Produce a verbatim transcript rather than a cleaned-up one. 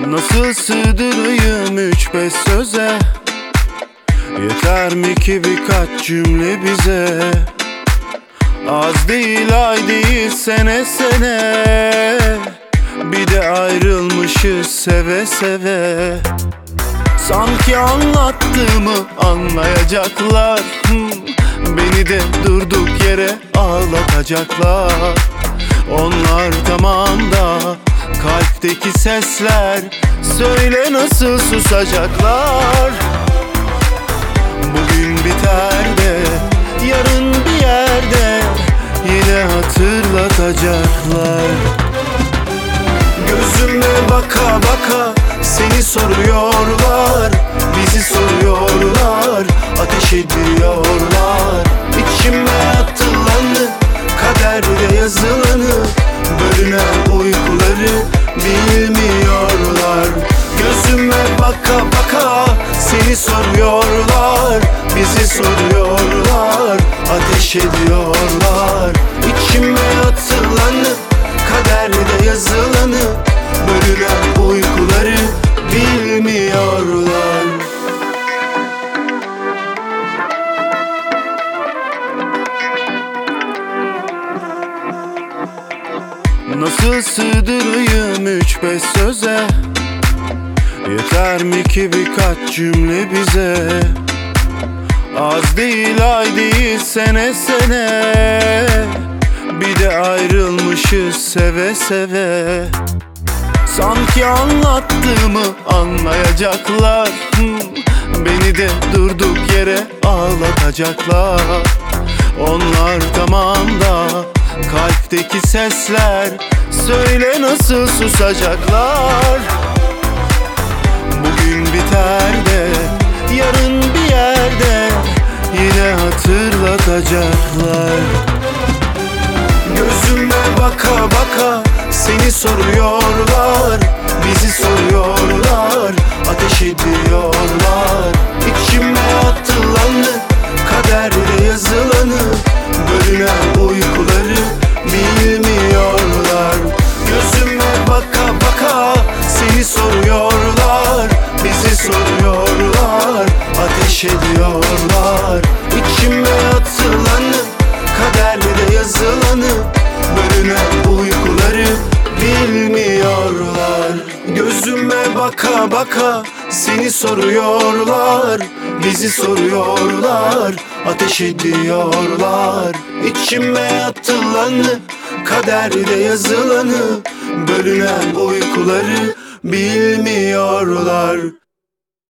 Nasıl sığdırayım üç beş söze? Yeter mi ki birkaç cümle bize? Az değil ay değil sene sene, bir de ayrılmışız seve seve. Sanki anlattığımı anlayacaklar, hmm. Beni de durduk yere ağlatacaklar. Onlar tamam da kalpteki sesler, söyle nasıl susacaklar? Bugün biter de yarın bir yerde yine hatırlatacaklar. Gözüme baka baka seni soruyorlar, bizi soruyorlar, ateş ediyorlar. İçime atılanı, kaderde yazılanı, bölünen uykuları bilmiyorlar. Gözüme baka baka seni soruyorlar, bizi soruyorlar, ateş ediyorlar. İçime atılanı, kaderde yazılanı, bölünen uykuları bilmiyorlar. Nasıl sığdırayım üç beş söze? Yeter mi ki birkaç cümle bize? Az değil ay değil sene sene, bir de ayrılmışız seve seve. Sanki anlattığımı anlayacaklar, hmm. Beni de durduk yere ağlatacaklar. Onlar tamam da kalpteki sesler, söyle nasıl susacaklar? Bugün biter de yarın bir yerde yine hatırlatacaklar. Gözüme baka baka seni soruyorlar, bizi soruyorlar, ateş ediyorlar. İçime atılanı, kaderde yazılanı, bölünen uykuları bilmiyorlar. Gözüme baka baka seni soruyorlar, bizi soruyorlar, ateş ediyorlar. İçime atılanı, kaderde yazılanı, bölünen uykuları bilmiyorlar. Gözüme baka baka seni soruyorlar, bizi soruyorlar, ateş ediyorlar. İçime atılanı, kaderde yazılanı, bölünen uykuları bilmiyorlar.